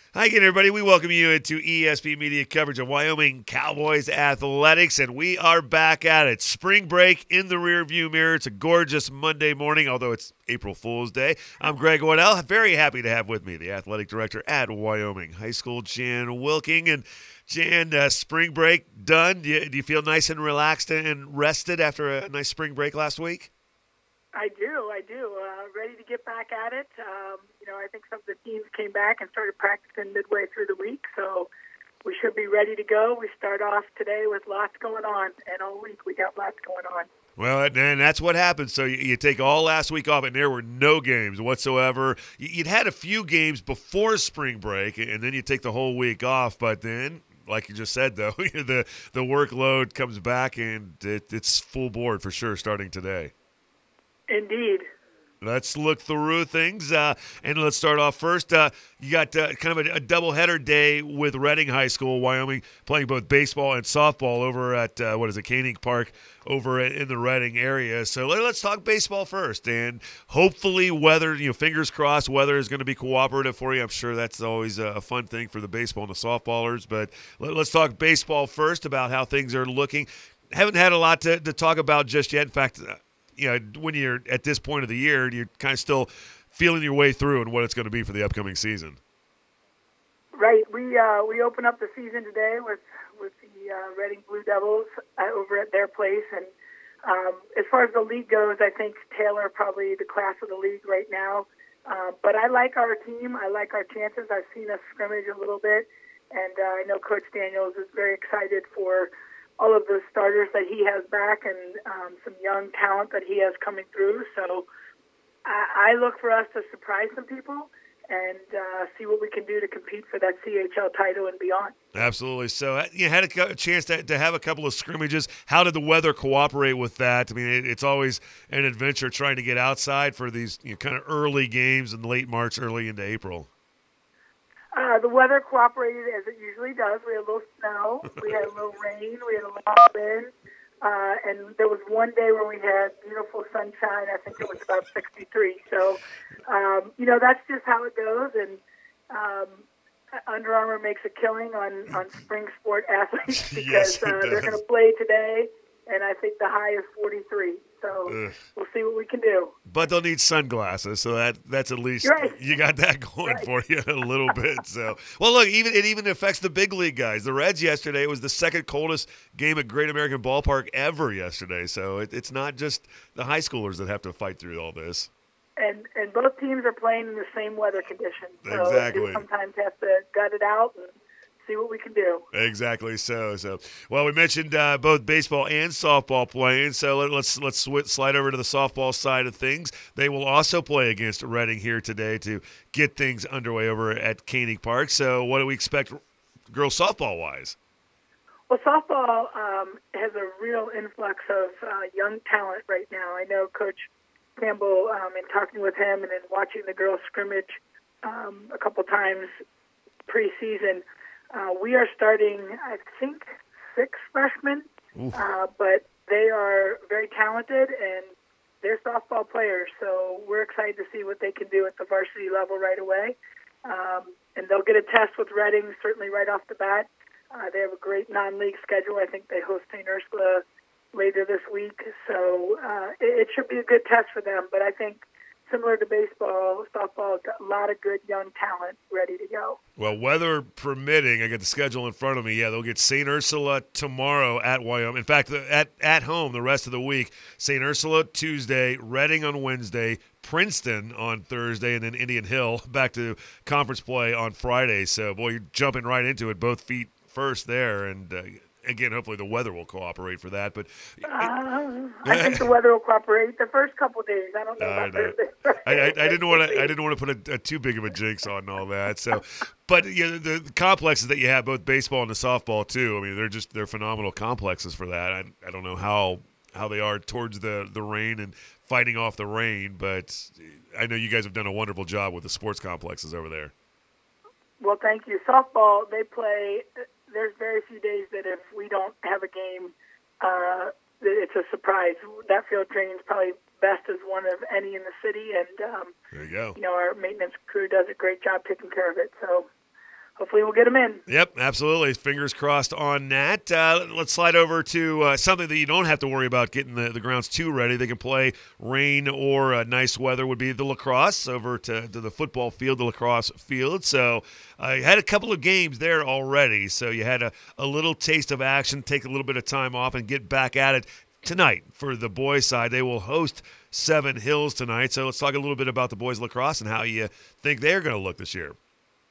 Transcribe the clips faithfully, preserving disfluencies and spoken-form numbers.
Hi again, everybody. We welcome you into E S P Media coverage of Wyoming Cowboys athletics, and we are back at it. Spring break in the rearview mirror. It's a gorgeous Monday morning, although it's April Fool's Day. I'm Greg Waddell. Very happy to have with me the athletic director at Wyoming High School, Jan Wilking. And Jan, uh, spring break done. Do you, do you feel nice and relaxed and rested after a nice spring break last week? I do, I do. Uh, ready to get back at it. Um, you know, I think some of the teams came back and started practicing midway through the week, so we should be ready to go. We start off today with lots going on, and all week we got lots going on. Well, and that's what happened. So you, you take all last week off, and there were no games whatsoever. You'd had a few games before spring break, and then you take the whole week off. But then, like you just said, though, the the workload comes back, and it, it's full board for sure starting today. Indeed. Let's look through things, uh, and let's start off first. Uh, you got uh, kind of a, a doubleheader day with Reading High School, Wyoming, playing both baseball and softball over at, uh, what is it, Koenig Park over in the Reading area. So let, let's talk baseball first, and hopefully weather, you know, fingers crossed, weather is going to be cooperative for you. I'm sure that's always a fun thing for the baseball and the softballers, but let, let's talk baseball first about how things are looking. Haven't had a lot to, to talk about just yet. In fact, uh, you know, when you're at this point of the year, you're kind of still feeling your way through and what it's going to be for the upcoming season. Right. We uh, we open up the season today with with the uh, Reading Blue Devils uh, over at their place, and um, as far as the league goes, I think Taylor probably the class of the league right now. Uh, but I like our team. I like our chances. I've seen us scrimmage a little bit, and uh, I know Coach Daniels is very excited for all of the starters that he has back and um, some young talent that he has coming through. So I, I look for us to surprise some people and uh, see what we can do to compete for that C H L title and beyond. Absolutely. So uh, you had a, a chance to, to have a couple of scrimmages. How did the weather cooperate with that? I mean, it, it's always an adventure trying to get outside for these you know, kind of early games in late March, early into April. Uh, the weather cooperated as it usually does. We had a little snow, we had a little rain, we had a little wind, uh, and there was one day where we had beautiful sunshine. I think it was about sixty-three. So, um, you know, that's just how it goes. And um, Under Armour makes a killing on, on spring sport athletes because Yes, uh, they're going to play today, and I think the high is forty-three. So Ugh. we'll see what we can do. But they'll need sunglasses, so that that's at least Right. you got that going Right. for you a little bit. So, well, look, even it even affects the big league guys. The Reds yesterday was the second coldest game at Great American Ballpark ever yesterday. So it, it's not just the high schoolers that have to fight through all this. And and both teams are playing in the same weather conditions. So Exactly. you sometimes have to gut it out and see what we can do. Exactly. So, so well, we mentioned uh, both baseball and softball playing. So let, let's let's switch, slide over to the softball side of things. They will also play against Reading here today to get things underway over at Koenig Park. So, what do we expect, girls softball wise? Well, softball um, has a real influx of uh, young talent right now. I know Coach Campbell, um, in talking with him and in watching the girls scrimmage um, a couple times preseason. Uh, we are starting, I think, six freshmen, uh, but they are very talented and they're softball players. So we're excited to see what they can do at the varsity level right away. Um, and they'll get a test with Reading certainly right off the bat. Uh, they have a great non-league schedule. I think they host Saint Ursula later this week. So uh, it, it should be a good test for them. But I think similar to baseball, softball, got a lot of good young talent ready to go. Well, weather permitting, I got the schedule in front of me. Yeah, they'll get Saint Ursula tomorrow at Wyoming. In fact, at at home the rest of the week. Saint Ursula Tuesday, Reading on Wednesday, Princeton on Thursday, and then Indian Hill back to conference play on Friday. So, boy, you're jumping right into it, both feet first there, and uh, again, hopefully the weather will cooperate for that. But uh, I think the weather will cooperate the first couple of days. I don't know I about know. Thursday. I, I, I didn't want to. I didn't want to put a, a too big of a jinx on all that. So, but you know, the, the complexes that you have, both baseball and the softball too. I mean, they're just they're phenomenal complexes for that. I, I don't know how how they are towards the the rain and fighting off the rain, but I know you guys have done a wonderful job with the sports complexes over there. Well, thank you. Softball, they play. There's very few days that if we don't have a game, uh, it's a surprise. That field training is probably best as one of any in the city, and um, There you go. you know, our maintenance crew does a great job taking care of it. So hopefully we'll get them in. Yep, absolutely. Fingers crossed on that. Uh, let's slide over to uh, something that you don't have to worry about getting the, the grounds too ready. They can play rain or uh, nice weather would be the lacrosse over to, to the football field, the lacrosse field. So I uh, had a couple of games there already. So you had a, a little taste of action, take a little bit of time off, and get back at it tonight for the boys' side. They will host Seven Hills tonight. So let's talk a little bit about the boys' lacrosse and how you think they're going to look this year.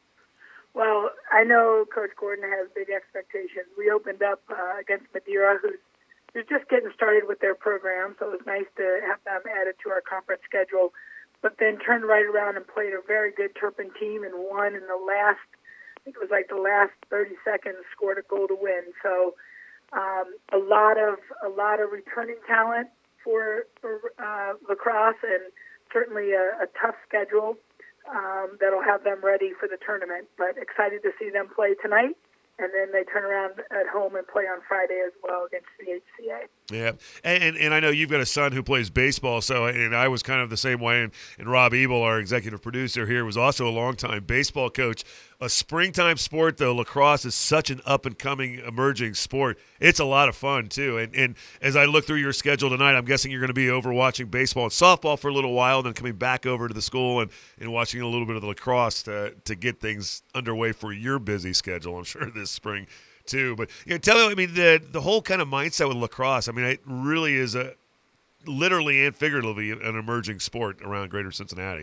Well, I know Coach Gordon has big expectations. We opened up uh, against Madeira, who's, who's just getting started with their program, so it was nice to have them added to our conference schedule, but then turned right around and played a very good Turpin team and won in the last, I think it was like the last thirty seconds, scored a goal to win. So um, a lot of a lot of returning talent for, for uh, lacrosse, and certainly a, a tough schedule. Um, that'll have them ready for the tournament. But excited to see them play tonight, and then they turn around at home and play on Friday as well against the H C A. Yeah, and, and and I know you've got a son who plays baseball, so and I was kind of the same way. And, and Rob Ebel, our executive producer here, was also a longtime baseball coach. A springtime sport, though, lacrosse is such an up-and-coming, emerging sport. It's a lot of fun, too. And, and as I look through your schedule tonight, I'm guessing you're going to be over watching baseball and softball for a little while, then coming back over to the school and, and watching a little bit of the lacrosse to, to get things underway for your busy schedule, I'm sure, this spring, too. But you know, tell me, I mean, the, the whole kind of mindset with lacrosse, I mean, it really is a literally and figuratively an emerging sport around Greater Cincinnati.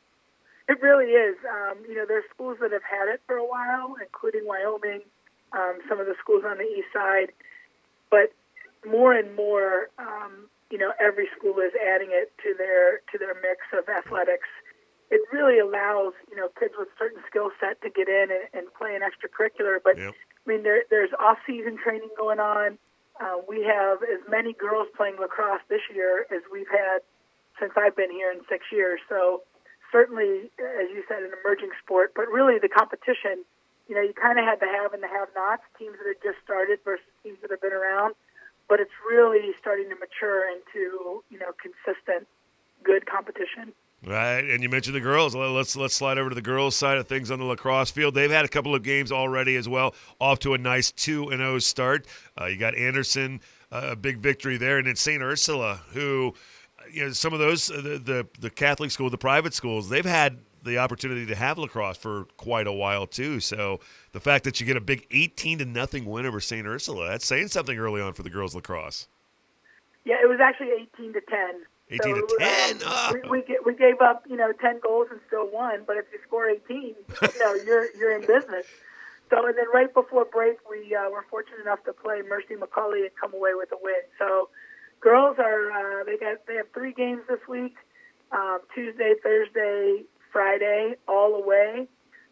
It really is. Um, you know, there's schools that have had it for a while, including Wyoming, um, some of the schools on the east side. But more and more, um, you know, every school is adding it to their to their mix of athletics. It really allows, you know, kids with certain skill set to get in and, and play an extracurricular. But, Yep. I mean, there, there's off-season training going on. Uh, we have as many girls playing lacrosse this year as we've had since I've been here in six years. So certainly, as you said, an emerging sport, but really the competition, you know, you kind of had the have and the have-nots, teams that have just started versus teams that have been around, but it's really starting to mature into, you know, consistent, good competition. Right, and you mentioned the girls. Let's let's slide over to the girls' side of things on the lacrosse field. They've had a couple of games already as well, off to a nice two and oh start. Uh, you got Anderson, uh, a big victory there, and then Saint Ursula, who, you know, some of those, uh, the, the the Catholic school, the private schools, they've had the opportunity to have lacrosse for quite a while too. So the fact that you get a big eighteen to nothing win over Saint Ursula, that's saying something early on for the girls' lacrosse. Yeah, it was actually eighteen to ten. eighteen so, to ten. Um, Oh. we, we we gave up, you know, ten goals and still won. But if you score eighteen, you know, you're you're in business. So, and then right before break, we uh, were fortunate enough to play Mercy McCauley and come away with a win. So, girls are uh, they got they have three games this week: um, Tuesday, Thursday, Friday, all away.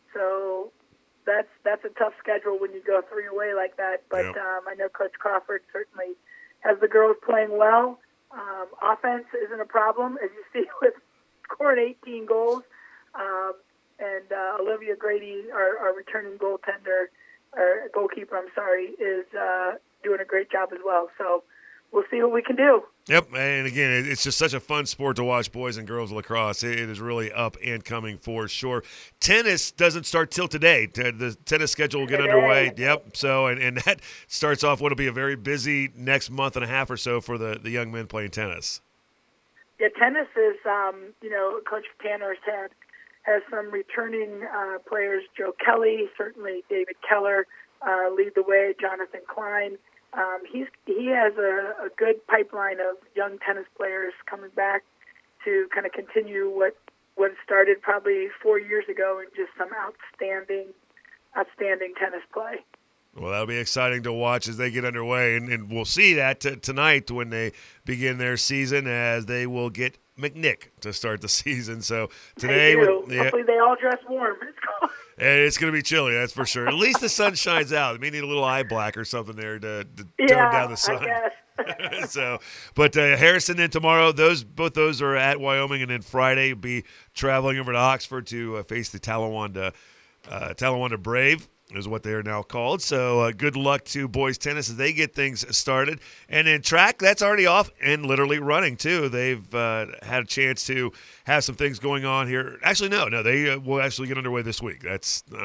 So that's that's a tough schedule when you go three away like that. But Yep. um, I know Coach Crawford certainly has the girls playing well. Um, offense isn't a problem, as you see with scoring eighteen goals. Um, and uh, Olivia Grady, our, our returning goaltender, or goalkeeper, I'm sorry, is uh, doing a great job as well. So we'll see what we can do. Yep, and again, it- it's just such a fun sport to watch boys and girls lacrosse. It it is really up and coming for sure. Tennis doesn't start till today. T- The tennis schedule will get Today. underway. Yep, so and, and that starts off what will be a very busy next month and a half or so for the, the young men playing tennis. Yeah, tennis is, um, you know, Coach Tanner's had has some returning uh, players. Joe Kelly, certainly David Keller uh, lead the way. Jonathan Klein. Um, he's he has a, a good pipeline of young tennis players coming back to kind of continue what what started probably four years ago, and just some outstanding, outstanding tennis play. Well, that'll be exciting to watch as they get underway, and, and we'll see that t- tonight when they begin their season, as they will get McNick to start the season. So today, They do. with, yeah, Hopefully they all dress warm. It's cold. and it's going to be chilly, that's for sure. At least the sun shines out. They may need a little eye black or something there to, to Yeah, tone down the sun. I guess. so, but uh, Harrison then tomorrow. Those both those are at Wyoming, and then Friday will be traveling over to Oxford to uh, face the Talawanda uh, Talawanda Brave, is what they are now called. So uh, good luck to boys tennis as they get things started. And then track, that's already off and literally running too. They've uh, had a chance to have some things going on here. Actually, no, no, they uh, will actually get underway this week. That's I'm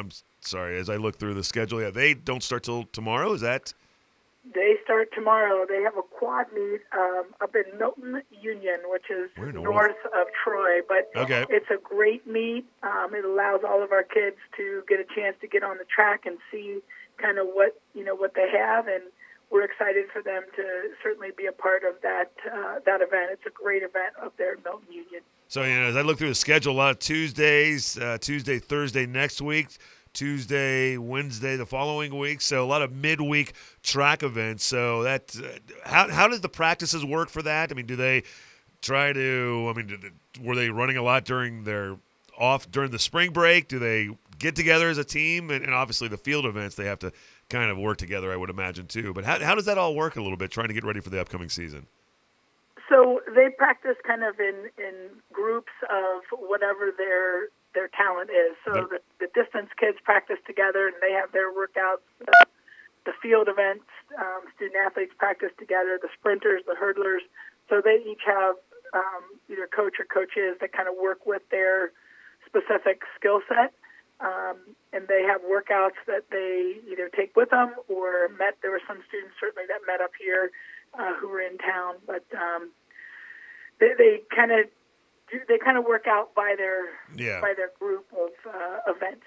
sorry, as I look through the schedule, yeah, they don't start till tomorrow. Is that? They start tomorrow. They have a quad meet um, up in Milton Union, which is Where in the north world? of Troy. But Okay. it's a great meet. Um, it allows all of our kids to get a chance to get on the track and see kind of what you know what they have, and we're excited for them to certainly be a part of that uh, that event. It's a great event up there in Milton Union. So, you know, as I look through the schedule, a lot of Tuesdays, uh, Tuesday, Thursday next week, Tuesday, Wednesday the following week. So a lot of midweek track events. So that uh, how how does the practices work for that? I mean, do they try to? I mean, did, were they running a lot during their off during the spring break? Do they get together as a team? And, and obviously the field events they have to kind of work together, I would imagine too. But how how does that all work a little bit? Trying to get ready for the upcoming season. So they practice kind of in, in groups of whatever their their talent is. So the, the distance kids practice together, and they have their workouts. Uh, the field events, um, student athletes practice together. The sprinters, the hurdlers. So they each have um, either coach or coaches that kind of work with their specific skill set. Um, and they have workouts that they either take with them or met. There were some students certainly that met up here uh, who were in town, but um, they, they kind of they kind of work out by their Yeah. by their group of uh, events.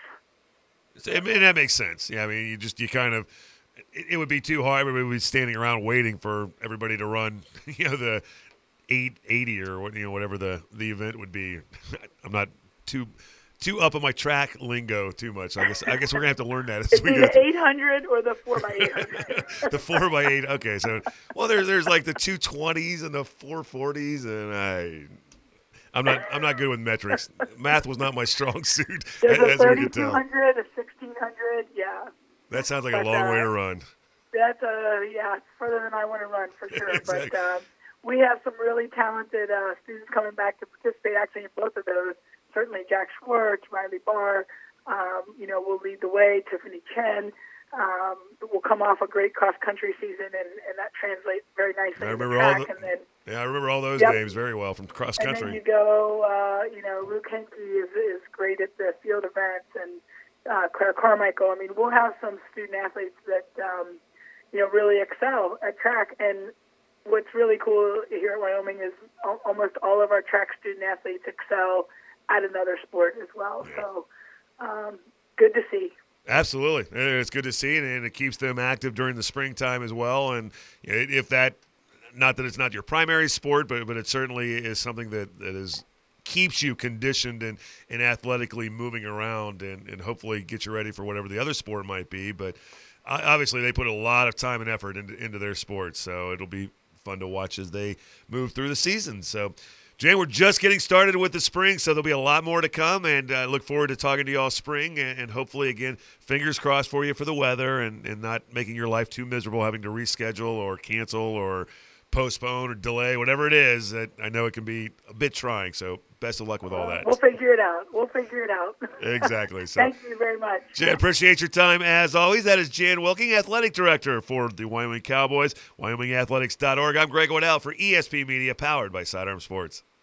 I mean, that makes sense. Yeah, I mean, you just you kind of it, it would be too hard. Everybody would be standing around waiting for everybody to run, you know, the eight eighty or what you know whatever the the event would be. I'm not too too up on my track lingo too much. I guess I guess we're gonna have to learn that as It'd we be go. the eight hundred or the four by eight hundred. The four by eight. Okay, so well, there's there's like the two twenties and the four forties, and I. I'm not. I'm not good with metrics. Math was not my strong suit, There's a as we could thirty-two tell. hundred, a sixteen hundred, yeah. That sounds like a But, long way uh, to run. That's uh yeah, further than I want to run for sure. Exactly. But um, we have some really talented uh, students coming back to participate actually in both of those. Certainly Jack Schwartz, Riley Barr, um, you know, will lead the way. Tiffany Chen um, will come off a great cross country season, and, and that translates very nicely. I in the remember all track. the- and then Yeah, I remember all those Yep. names very well from cross and then country. you go, uh, you know, Luke Henke is, is great at the field events, and uh, Claire Carmichael. I mean, we'll have some student athletes that, um, you know, really excel at track. And what's really cool here at Wyoming is al- almost all of our track student athletes excel at another sport as well. Yeah. So um, good to see. Absolutely, And it's good to see, and it keeps them active during the springtime as well. And if that, not that it's not your primary sport, but but it certainly is something that that is keeps you conditioned and, and athletically moving around, and, and hopefully get you ready for whatever the other sport might be. But uh, obviously, they put a lot of time and effort into into their sports, so it'll be fun to watch as they move through the season. So. Jan, we're just getting started with the spring, so there'll be a lot more to come, and I uh, look forward to talking to you all spring, and, and hopefully, again, fingers crossed for you for the weather and, and not making your life too miserable having to reschedule or cancel or postpone or delay, whatever it is. That I know it can be a bit trying, so best of luck with all that. We'll figure it out. We'll figure it out. Exactly. So, Thank you very much. Jan, appreciate your time as always. That is Jan Wilking, Athletic Director for the Wyoming Cowboys, Wyoming Athletics dot org. I'm Greg Waddell for E S P Media, powered by Sidearm Sports.